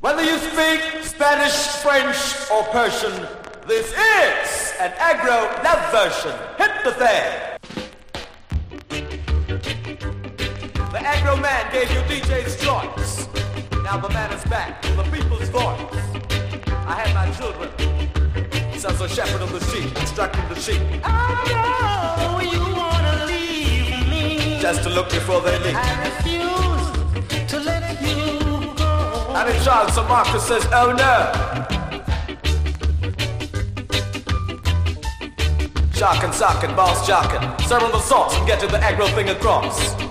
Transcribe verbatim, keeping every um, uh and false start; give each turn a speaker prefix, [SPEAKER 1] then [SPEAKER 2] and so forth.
[SPEAKER 1] Whether you speak Spanish, French, or Persian, this is an Agro Love version. Hit the thing. The Agro Man gave you D J's choice. Now the man is back with the people's voice. I had my children. Sounds a shepherd of the sheep, instructing the sheep.
[SPEAKER 2] I know you wanna leave me.
[SPEAKER 1] Just to look before they leave.
[SPEAKER 2] I refuse to let you go.
[SPEAKER 1] And in child, Sir Marcus says, oh no. Sharkin, sockin', boss jockin'. Serve on the sauce and get to the aggro thing across.